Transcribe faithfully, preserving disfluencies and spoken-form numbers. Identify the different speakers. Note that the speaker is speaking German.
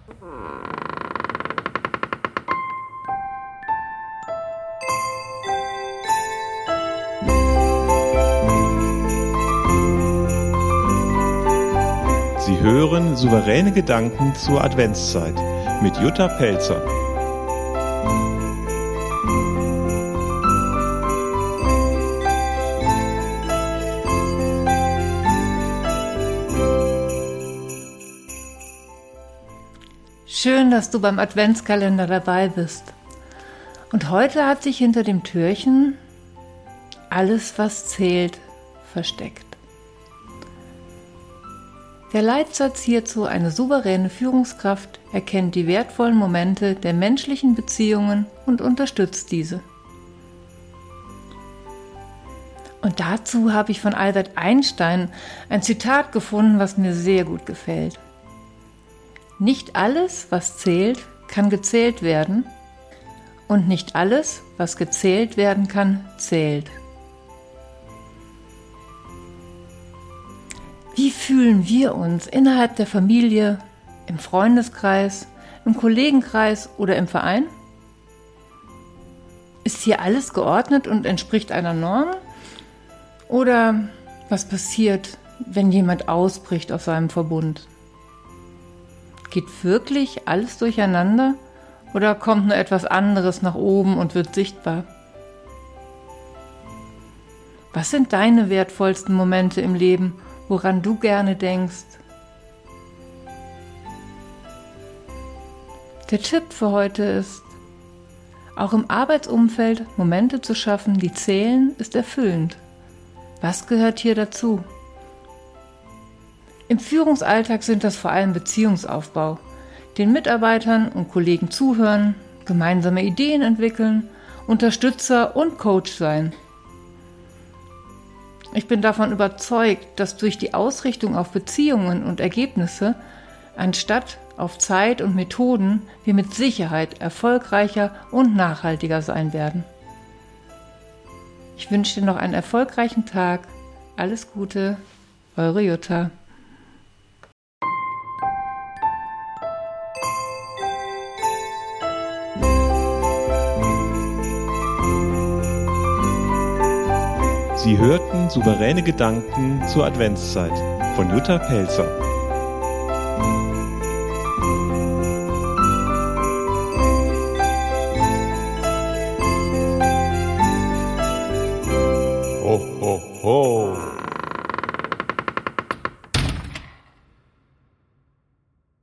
Speaker 1: Sie hören Souveräne Gedanken zur Adventszeit mit Jutta Pelzer.
Speaker 2: Schön, dass du beim Adventskalender dabei bist. Und heute hat sich hinter dem Türchen alles, was zählt, versteckt. Der Leitsatz hierzu: eine souveräne Führungskraft erkennt die wertvollen Momente der menschlichen Beziehungen und unterstützt diese. Und dazu habe ich von Albert Einstein ein Zitat gefunden, was mir sehr gut gefällt. Nicht alles, was zählt, kann gezählt werden, und nicht alles, was gezählt werden kann, zählt. Wie fühlen wir uns innerhalb der Familie, im Freundeskreis, im Kollegenkreis oder im Verein? Ist hier alles geordnet und entspricht einer Norm? Oder was passiert, wenn jemand ausbricht aus seinem Verbund? Geht wirklich alles durcheinander oder kommt nur etwas anderes nach oben und wird sichtbar? Was sind deine wertvollsten Momente im Leben, woran du gerne denkst? Der Tipp für heute ist, auch im Arbeitsumfeld Momente zu schaffen, die zählen, ist erfüllend. Was gehört hier dazu? Im Führungsalltag sind das vor allem Beziehungsaufbau, den Mitarbeitern und Kollegen zuhören, gemeinsame Ideen entwickeln, Unterstützer und Coach sein. Ich bin davon überzeugt, dass durch die Ausrichtung auf Beziehungen und Ergebnisse, anstatt auf Zeit und Methoden, wir mit Sicherheit erfolgreicher und nachhaltiger sein werden. Ich wünsche dir noch einen erfolgreichen Tag. Alles Gute, eure Jutta.
Speaker 1: Sie hörten Souveräne Gedanken zur Adventszeit von Jutta Pelzer.